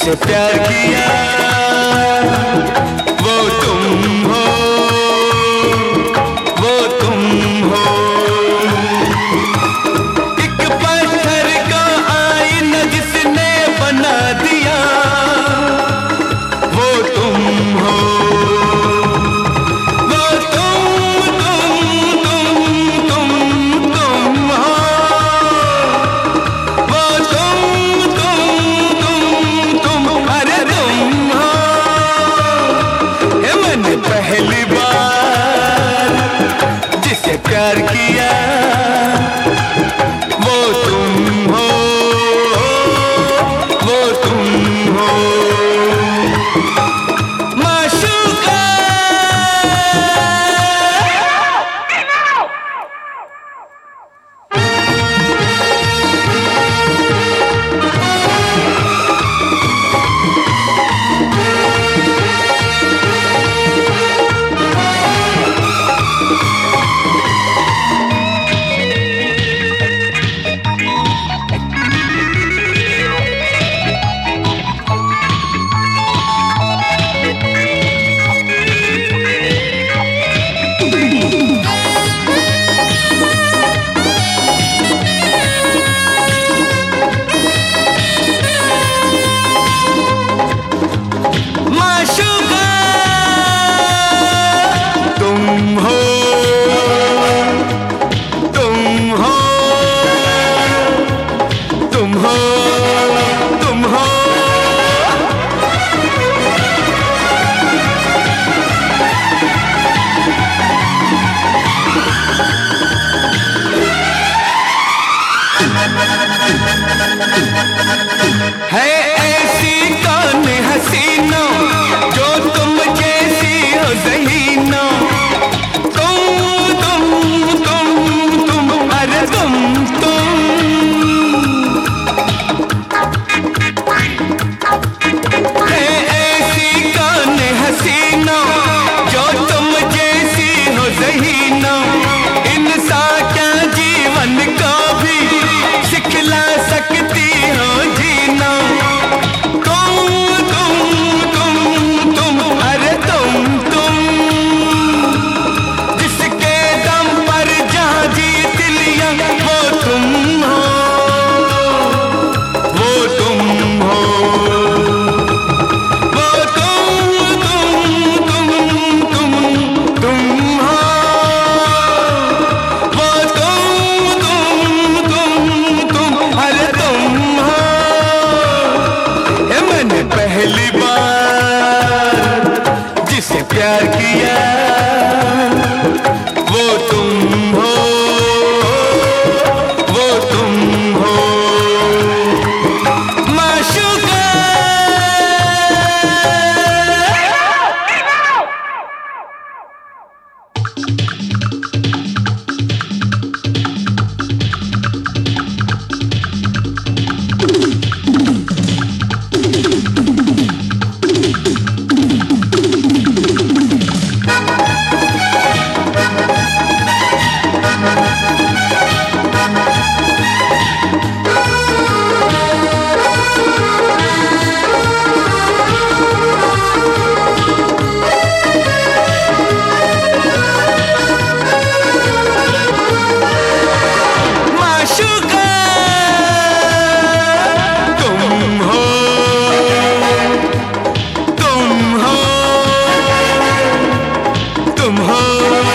जिससे प्यार किया वो तुम हो, वो तुम हो। एक पत्थर का आईना जिसने बना दिया वो तुम हो, वो तुम हो, वो अरे तुम हो। ये मैंने पहली बार जिसे प्यार किया वो तुम हो, वो तुम हो। माशूका है ऐसी कौन हसीना जो तुम जैसी हो ज़हीना। तुम अरे तुम है ऐसी कौन हसीना जो तुम जैसी हो ज़हीना। इंसान क्या जीवन को भी सिखला सकती हो जीना। अरे तुम जिसके दम पर जहाँ जीत लिया वो तुम हो, वो तुम हो, वो तुम हो, वो अरे तुम हो। ये मैंने पहली बार जिसे प्यार किया वो तुम हो, वो तुम हो। माशूका तुम हो